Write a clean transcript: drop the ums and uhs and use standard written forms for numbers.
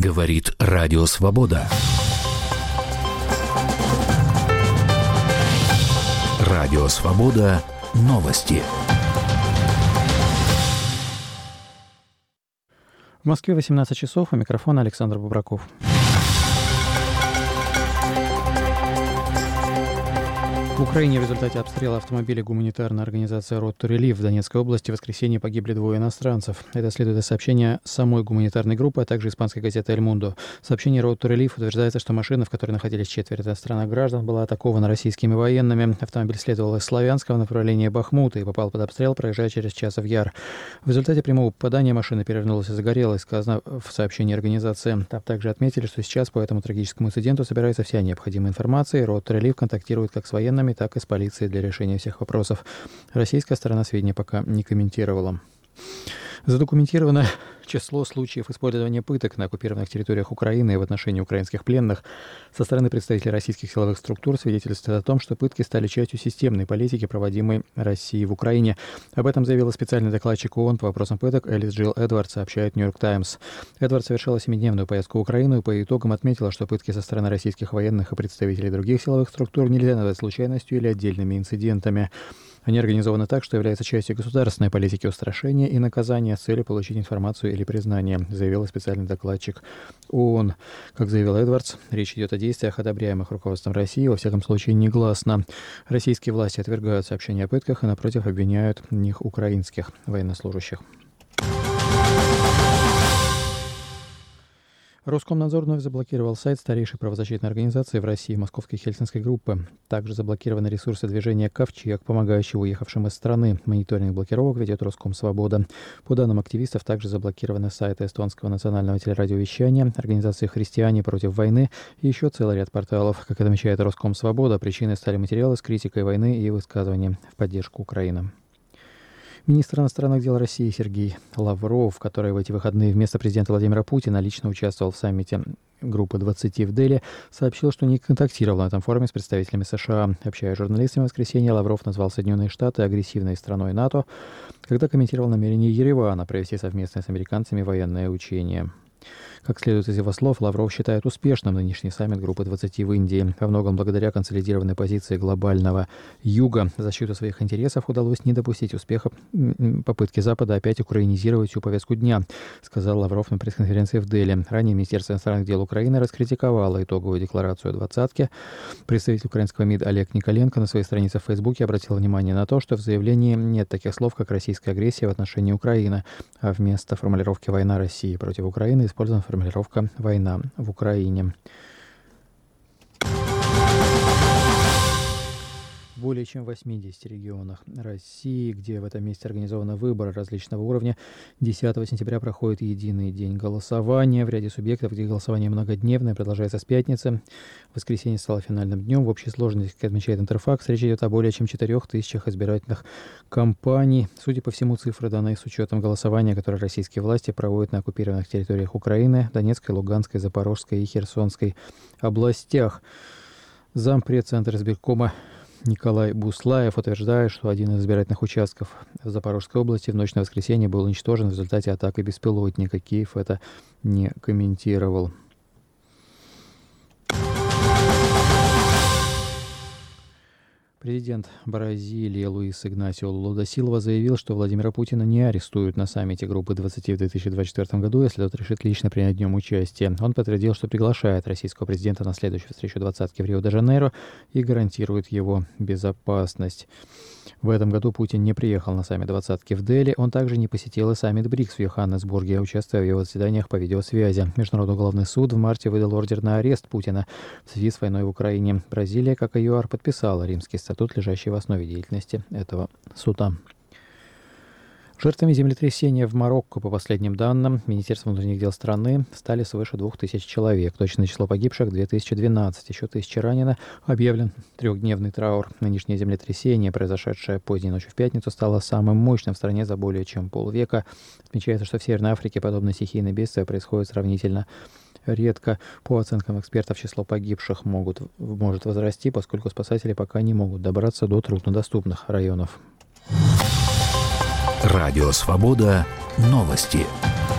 Говорит Радио Свобода. Радио Свобода. Новости. В Москве 18 часов. У микрофона Александр Бубраков. В Украине в результате обстрела автомобиля гуманитарной организации Road to Relief в Донецкой области в воскресенье погибли 2 иностранцев. Это следует из сообщения самой гуманитарной группы, а также испанской газеты «Эль Мундо». В сообщении Road to Relief утверждается, что машина, в которой находились 4 иностранных граждан, была атакована российскими военными. Автомобиль следовал из Славянска в направлении Бахмута и попал под обстрел, проезжая через Часов-Яр. В результате прямого попадания машина перевернулась и загорелась, сказано в сообщении организации. Там также отметили, что сейчас по этому трагическому инциденту собирается вся необходимая информация, и Road to Relief контактирует как с военными, так и с полицией для решения всех вопросов. Российская сторона сведения пока не комментировала. Задокументировано число случаев использования пыток на оккупированных территориях Украины и в отношении украинских пленных. Со стороны представителей российских силовых структур свидетельствует о том, что пытки стали частью системной политики, проводимой Россией в Украине. Об этом заявила специальный докладчик ООН по вопросам пыток Элис Джилл Эдвардс, сообщает Нью-Йорк Таймс. Эдвардс совершила 7-дневную поездку в Украину и по итогам отметила, что пытки со стороны российских военных и представителей других силовых структур нельзя назвать случайностью или отдельными инцидентами. Они организованы так, что являются частью государственной политики устрашения и наказания с целью получить информацию или признание, заявила специальный докладчик ООН. Как заявил Эдвардс, речь идет о действиях, одобряемых руководством России, во всяком случае негласно. Российские власти отвергают сообщения о пытках и, напротив, обвиняют в них украинских военнослужащих. Роскомнадзор вновь заблокировал сайт старейшей правозащитной организации в России Московской Хельсинской группы. Также заблокированы ресурсы движения «Ковчег», помогающие уехавшим из страны. Мониторинг блокировок ведет Роскомсвобода. По данным активистов, также заблокированы сайты Эстонского национального телерадиовещания, организации «Христиане против войны» и еще целый ряд порталов. Как отмечает Роскомсвобода, причиной стали материалы с критикой войны и высказывания в поддержку Украины. Министр иностранных дел России Сергей Лавров, который в эти выходные вместо президента Владимира Путина лично участвовал в саммите группы 20 в Дели, сообщил, что не контактировал на этом форуме с представителями США. Общаясь с журналистами в воскресенье, Лавров назвал Соединенные Штаты агрессивной страной НАТО, когда комментировал намерение Еревана провести совместное с американцами военное учение. Как следует из его слов, Лавров считает успешным нынешний саммит группы 20 в Индии. Во многом благодаря консолидированной позиции глобального Юга в защиту своих интересов удалось не допустить успеха попытки Запада опять украинизировать всю повестку дня, сказал Лавров на пресс-конференции в Дели. Ранее Министерство иностранных дел Украины раскритиковало итоговую декларацию «двадцатки». Представитель украинского МИД Олег Николенко на своей странице в Фейсбуке обратил внимание на то, что в заявлении нет таких слов, как «российская агрессия» в отношении Украины, а вместо формулировки «война России против Украины» использована формулировка «война в Украине». Более чем в 80 регионах России, где в этом месте организованы выборы различного уровня, 10 сентября проходит единый день голосования. В ряде субъектов, где голосование многодневное, продолжается с пятницы. Воскресенье стало финальным днем. В общей сложности, как отмечает Интерфакс, речь идет о более чем 4000 избирательных кампаний. Судя по всему, цифры даны с учетом голосования, которое российские власти проводят на оккупированных территориях Украины, Донецкой, Луганской, Запорожской и Херсонской областях. Зампред Центра избиркома Николай Буслаев утверждает, что один из избирательных участков в Запорожской области в ночь на воскресенье был уничтожен в результате атаки беспилотника. Киев это не комментировал. Президент Бразилии Луис Игнасио Лула да Силва заявил, что Владимира Путина не арестуют на саммите группы 20 в 2024 году, если тот решит лично принять в нем участие. Он подтвердил, что приглашает российского президента на следующую встречу двадцатки в Рио-де-Жанейро и гарантирует его безопасность. В этом году Путин не приехал на саммит двадцатки в Дели. Он также не посетил и саммит БРИКС в Йоханнесбурге, участвуя в его заседаниях по видеосвязи. Международный уголовный суд в марте выдал ордер на арест Путина в связи с войной в Украине. Бразилия, как и ЮАР, подписала Римский статут, лежащий в основе деятельности этого суда. Жертвами землетрясения в Марокко, по последним данным Министерства внутренних дел страны, стали свыше 2000 человек. Точное число погибших – 2012. Еще 1000 ранено. Объявлен 3-дневный траур. Нынешнее землетрясение, произошедшее поздней ночью в пятницу, стало самым мощным в стране за более чем полвека. Отмечается, что в Северной Африке подобные стихийные бедствия происходят сравнительно редко. По оценкам экспертов, число погибших может возрасти, поскольку спасатели пока не могут добраться до труднодоступных районов. Радио Свобода. Новости.